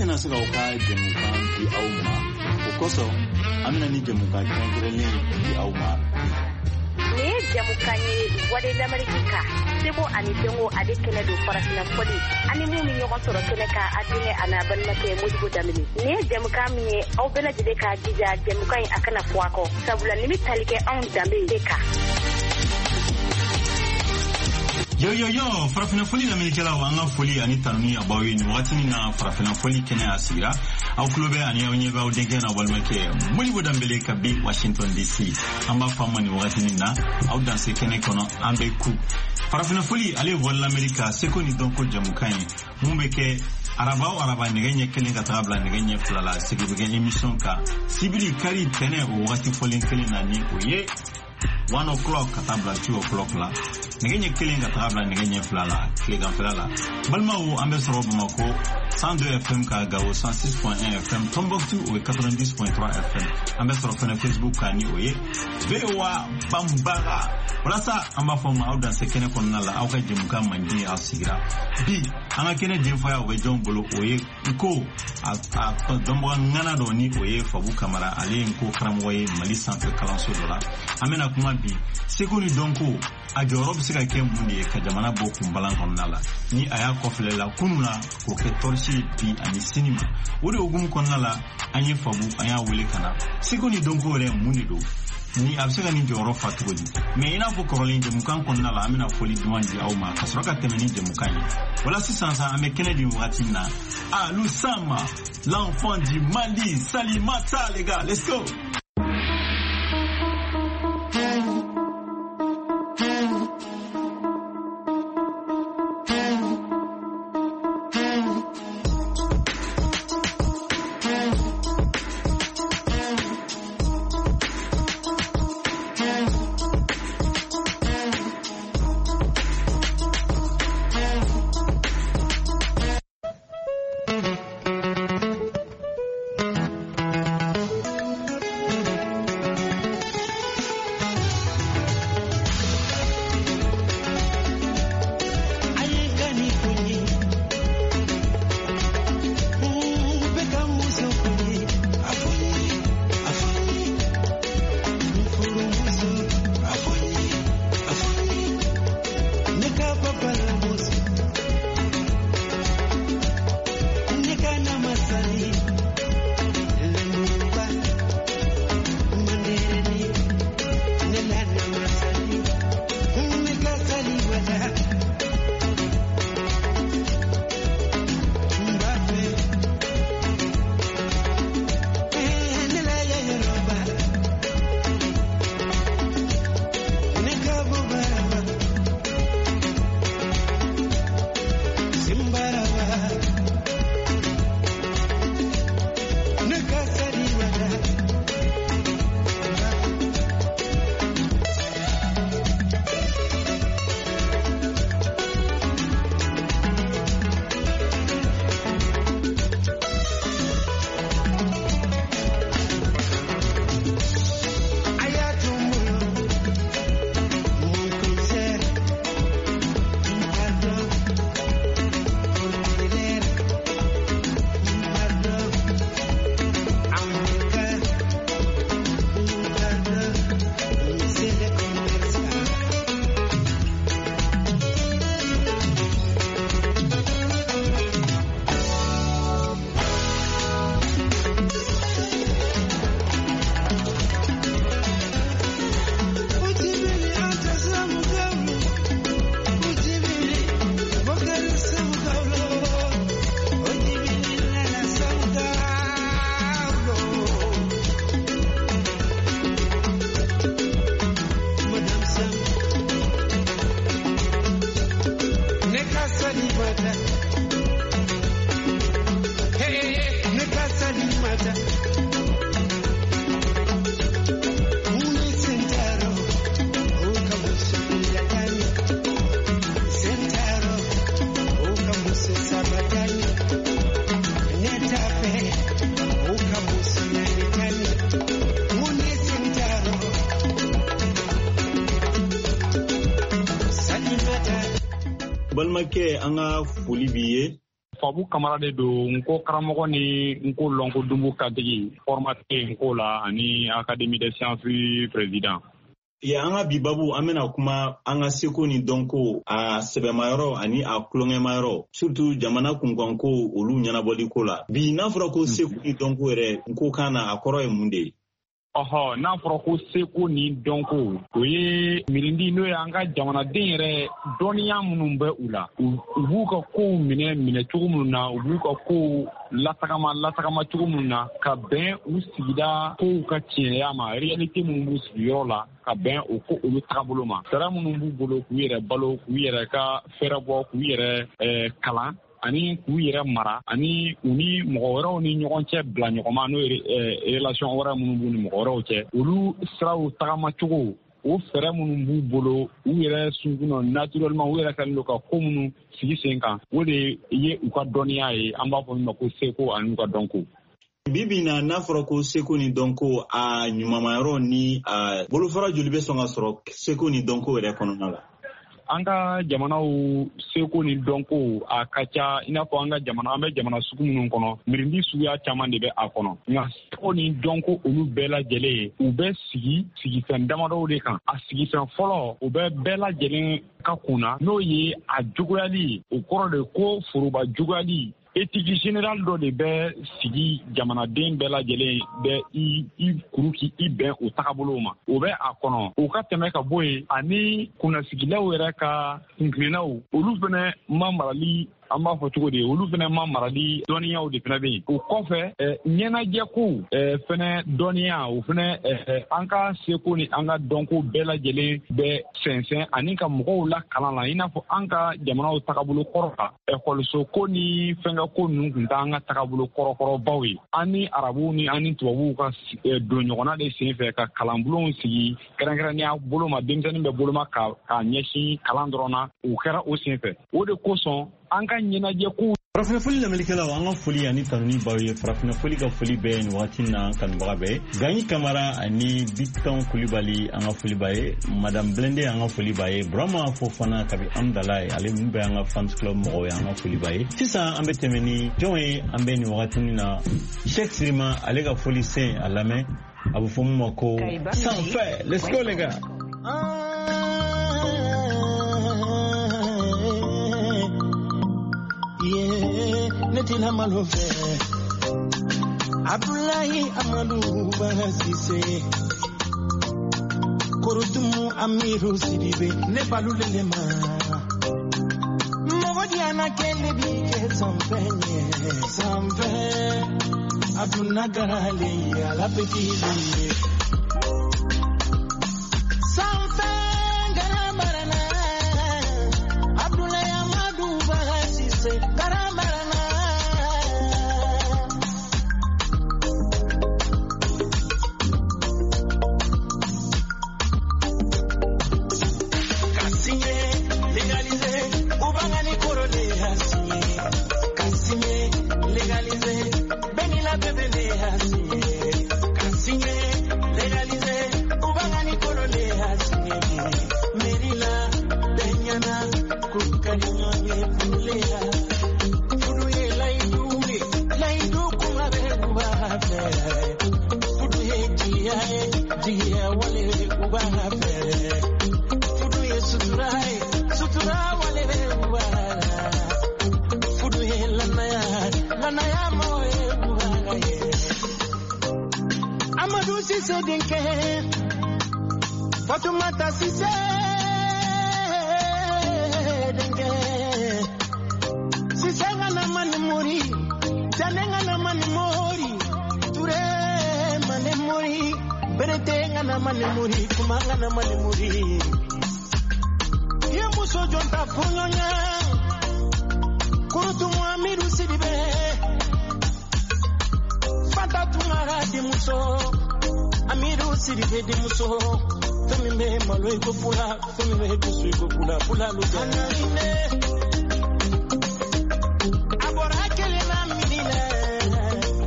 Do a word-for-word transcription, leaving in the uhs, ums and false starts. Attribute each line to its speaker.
Speaker 1: tena saka uka jamuka di auma ukoso amina ni jamuka kangrele di auma
Speaker 2: ne jamuka ni wade l'amerika sebo ani dengo ade kene do farasina foli ani mu mi nyoko soro kene ka adine ana banna ke mujibu damini ne jamuka mi au bela jide ka jija jamuka akana fuako sabula nimi talike on dambe deka.
Speaker 1: Yo yo yo, farafina foli na melikela wanga foli ani tanuni abawi ni wakati ni na farafina foli kene asira au klobe ani onyeba udenge na walmake muli bodambele kabi Washington D C amba fama ni wakati ni na au danse kene kono ambe ku farafina foli ale vola Amerika seko ni donko jamukani mumbeke araba o araba ngenye kelen ka tabla ngenye fulala sigibige emission ka sibili kari tene o wakati foli kelen na ni oye one o'clock katabla two o'clock la ngenye killing katabla ngenye flala kliga flala balma o ambe soro bamako one oh deux F M ka gawo one oh six point one F M Tombouctou o ninety point three F M ambe soro fena Facebook ka ni oye vewa bambara wala sa amba foma au dans sekene konna la au ka jimuka mandi asigira bi anga kene jemfa o bejon bolo oye ko a a dombo ngana do ni oye fabu kamara ale nko kramwoye mali centre kalanso dola amena kuma bi sekuni donko a jorob sika ke mundi ka jamana bokum balan konnala ni aya koflela kununa ko ke torsi bi ani sinima wori ogum konnala anyi fabu aya wuli kana sekuni donko re mundi do ni absega ni joro fatugodi mais ina fo korolin de mukan konnala amina foli duwanji au ma kasroka temeni de mukani wala si sansa ame Kennedy Watina ah Lusama l'enfant du Mali Salimata les gars let's go. balmake anga foli biye
Speaker 3: Fabu Kamara de do nko karamɔgɔ ni nko lonko dumbu kadigi formateur nko la ani Académie des sciences président.
Speaker 1: Ya anga bibabu amena kuma anga seko ni donko a sebemayoro ani a klongemayoro surtout jamana kunganko olu nyanaboli ko la bi na fura ko seko ni donko ere nko kana akoro e munde.
Speaker 3: Oho na fura ko seko ni donko o ye mirindi no ya anga jamana den yɛrɛ dɔnniya minnu bɛ u la u b'u ka kow minɛ minɛ cogo minnu na u b'u ka kow lasagama lasagama cogo minnu na ka bɛn u sigida kow ka tiɲɛya ma réalité minnu b'u sigiyɔrɔ la ka bɛn o ko olu tagabolo ma sara minnu b'u bolo k'u yɛrɛ balo k'u yɛrɛ ka fɛrɛ bɔ k'u yɛrɛ kalan ani k'u yɛrɛ mara ani u ni mɔgɔ wɛrɛw ni ɲɔgɔn cɛ bila ɲɔgɔnma n'o ye relation wɛrɛ minnu b'u ni mɔgɔ wɛrɛw cɛ olu siraw tagama cogo o fɛrɛ minnu b'u bolo u yɛrɛ sunkunɔ naturellement u yɛrɛ kɛlen don ka ko minnu sigi sen kan o de ye u ka dɔnniya ye an b'a fɔ min ma ko seko ani u ka dɔnko.
Speaker 1: Bibi na n'a fɔra ko seko ni dɔnko a ɲumanmayɔrɔ ni a bolofara joli bɛ sɔn ka sɔrɔ seko ni dɔnko yɛrɛ kɔnɔna la?
Speaker 3: An ka jamanaw seko ni dɔnko a ka ca i n'a fɔ an ka jamana an bɛ jamana sugu minnu kɔnɔ mirindi suguya caman de bɛ a kɔnɔ nka seko ni dɔnko olu bɛɛ lajɛlen u bɛ sigi sigifɛn damadɔw de kan a sigifɛn fɔlɔ u bɛ bɛɛ lajɛlen ka kunna n'o ye a juguya o kɔrɔ de ko foroba juguyali éthique générale dɔ de bɛ sigi jamanaden bɛɛ lajɛlen bɛ i i kuru k'i i bɛn o tagabolow ma o bɛ a kɔnɔ o ka tɛmɛ ka bɔ yen ani kunnasigilaw yɛrɛ ka kunkilennaw olu fɛnɛ ma marali an b'a fɔ cogo di olu fɛnɛ ma marali dɔnniyaw de fɛnɛ bɛ yen o kɔfɛ ɲɛnajɛkow fɛnɛ dɔnniya o fɛnɛ an ka seko ni an ka dɔnko bɛɛ lajɛlen bɛ sɛnsɛn ani ka mɔgɔw la kalan la i n'a fɔ an ka jamanaw tagabolo kɔrɔ kan ekɔliso ko ni fɛnkɛ ko ninnu tun t'an ka tagabolo kɔrɔkɔrɔbaw ye an ni arabuw ni an ni tubabuw ka don ɲɔgɔnna de sen fɛ ka kalanbulonw sigi kɛrɛnkɛrɛnnenya bolo ma denmisɛnnin bɛ boloma ka ka ɲɛsin kalan dɔrɔn na o kɛra o sen fɛ o de kosɔn an ka ɲɛnajɛ ko
Speaker 1: farafina foli lamɛnnikɛlaw an ka foli ani tanuni baw ye farafina foli ka foli bɛɛ nin wagati na kanubaga bɛɛ Gagny Camara ani Biton Kulibali an ka foli b'a ye Madame Blende an ka foli b'a ye Burama Fofana kabi Amdala ye ale min bɛ an ka fans club mɔgɔw ye an ka foli b'a ye sisan an bɛ tɛmɛ ni jɔn ye an bɛ nin wagati na Cheikh Sirima ale ka foli sen a lamɛn a bɛ fɔ mun ma ko sanfɛ let's go les gars.
Speaker 4: Yeah, netina malove Abdullahi Amadou Banasise Korotumu Amiru Sidibe Nebalulema Mowadiana Kele Bike Sampenye Sampe Adunagarale Alapetile Sampe Garamarana Abdullahi Amadou Banasise Garamarana Kasime legalize Ubangani korole hasiye Kasime legalize Benila bebele hasiye Kasime legalize Ubangani korole hasiye Merila Benyana Kukanyoye Puleya Fuduye laiduwe Laidu kumabe ubahafe Fuduye jiyae Jiya wale ubahafe Fuduye suturai Sutura wale ubahafe Fuduye lanaya Lanaya moe ubahafe Amadou Sise Dinke Fatoumata Sise Dinke Sisanga na mani mori Janenga na mani mori Ture mani mori Beretenga na mani mori Kumanga na mani mori Yemuso jonta funyonya Kurutu muamiru sidibe Fata tumara di muso Amiru sidibe di muso Femi me malo iko pula Femi me kusu iko pula Pula luga Anarine